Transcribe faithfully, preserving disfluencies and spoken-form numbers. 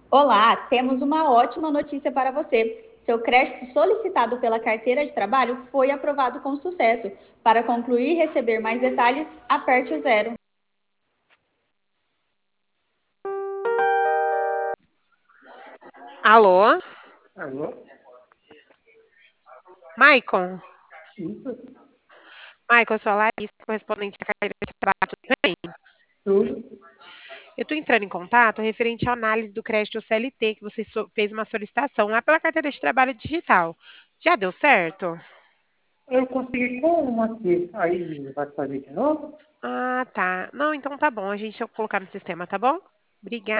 Olá, temos uma ótima notícia para você. Seu crédito solicitado pela carteira de trabalho foi aprovado com sucesso. Para concluir e receber mais detalhes, aperte o zero. Alô, Alô? Maicon? Isso? Maicon, eu sou a Larissa, correspondente da carteira de trabalho, tudo bem? Tudo? Eu estou entrando em contato referente à análise do crédito C L T, que você so- fez uma solicitação lá pela carteira de trabalho digital. Já deu certo? Eu consegui como aqui? Aí vai fazer de novo? Ah, tá. Não, então tá bom. A gente vai colocar no sistema, tá bom? Obrigada.